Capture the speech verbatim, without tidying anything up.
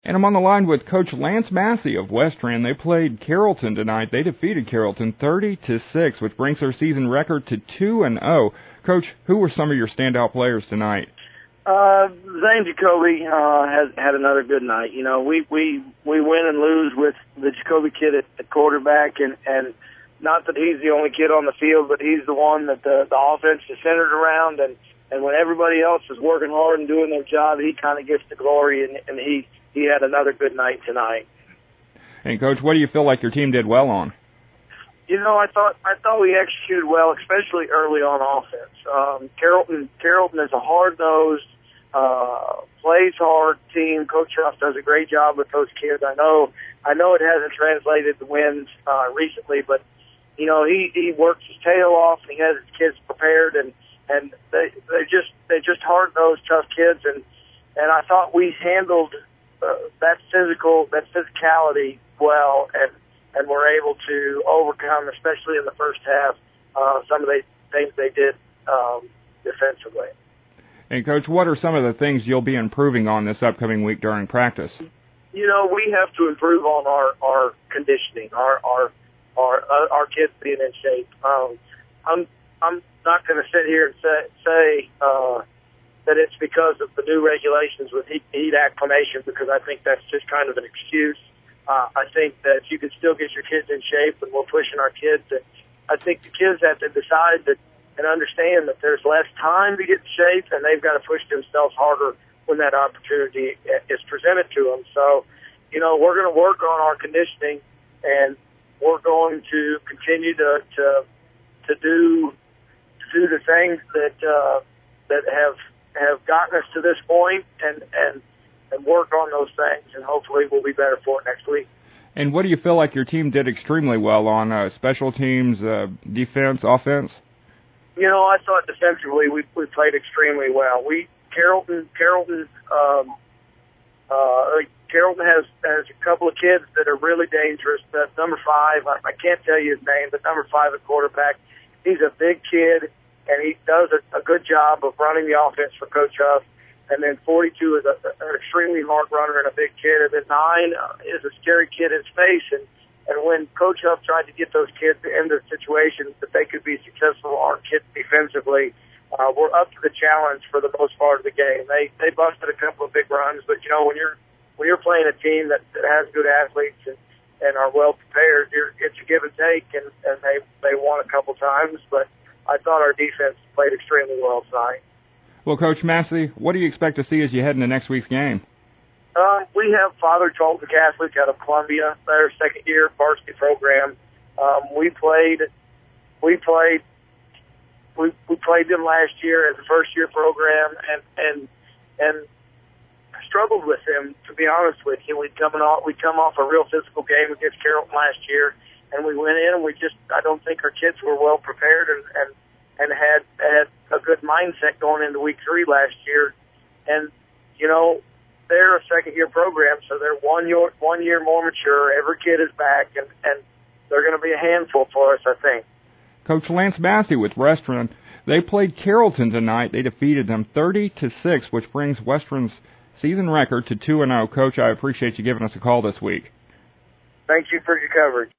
And I'm on the line with Coach Lance Massey of Western. They played Carrollton tonight. They defeated Carrollton thirty to six, which brings their season record to two and oh. Coach, who were some of your standout players tonight? Uh, Zane Jacoby uh, has had another good night. You know, we we we win and lose with the Jacoby kid at, at quarterback, and and not that he's the only kid on the field, but he's the one that the the offense is centered around, and and when everybody else is working hard and doing their job, he kind of gets the glory, and, and he he had another good night tonight. And Coach, what do you feel like your team did well on? You know, I thought I thought we executed well, especially early on offense. Um, Carrollton Carrollton is a hard-nosed, uh, plays hard team. Coach Huff does a great job with those kids. I know I know it hasn't translated to wins uh, recently, but you know he he works his tail off. And he has his kids prepared, and and they they just they just hard-nosed, tough kids. And and I thought we handled uh, that physical that physicality well, and. and were able to overcome, especially in the first half, uh, some of the things they did um, defensively. And, Coach, what are some of the things you'll be improving on this upcoming week during practice? You know, we have to improve on our, our conditioning, our our our, uh, our kids being in shape. Um, I'm I'm not going to sit here and say, say uh, that it's because of the new regulations with heat, heat acclimation, because I think that's just kind of an excuse. Uh, I think that you can still get your kids in shape, and we're pushing our kids. And I think the kids have to decide that and understand that there's less time to get in shape, and they've got to push themselves harder when that opportunity is presented to them. So, you know, we're going to work on our conditioning, and we're going to continue to to, to do to do the things that uh, that have have gotten us to this point, and and. and work on those things, and hopefully we'll be better for it next week. And what do you feel like your team did extremely well on, uh, special teams, uh, defense, offense? You know, I thought defensively we we played extremely well. We Carrollton Carrollton um, uh, Carrollton has has a couple of kids that are really dangerous. Uh, number five, I, I can't tell you his name, but number five at quarterback, he's a big kid, and he does a, a good job of running the offense for Coach Huff. And then forty-two is a, an extremely hard runner and a big kid. And then nine uh, is a scary kid in space. And, and when Coach Huff tried to get those kids into situations that they could be successful, our kids defensively uh, were up to the challenge for the most part of the game. They they busted a couple of big runs, but you know when you're when you're playing a team that, that has good athletes and, and are well prepared, you're, it's a give and take. And, and they they won a couple times, but I thought our defense played extremely well tonight. Well, Coach Massey, what do you expect to see as you head into next week's game? Um, we have Father Charlton Catholic out of Columbia, their second-year varsity program. Um, we played, we played, we we played them last year as a first-year program, and and and struggled with them. To be honest with you, we coming off we come off a real physical game against Carrollton last year, and we went in and we just I don't think our kids were well prepared and. and and had had a good mindset going into week three last year. And, you know, they're a second-year program, so they're one year, one year more mature. Every kid is back, and, and they're going to be a handful for us, I think. Coach Lance Massey with Western, they played Carrollton tonight. They defeated them thirty to six, which brings Western's season record to two and oh. Coach, I appreciate you giving us a call this week. Thank you for your coverage.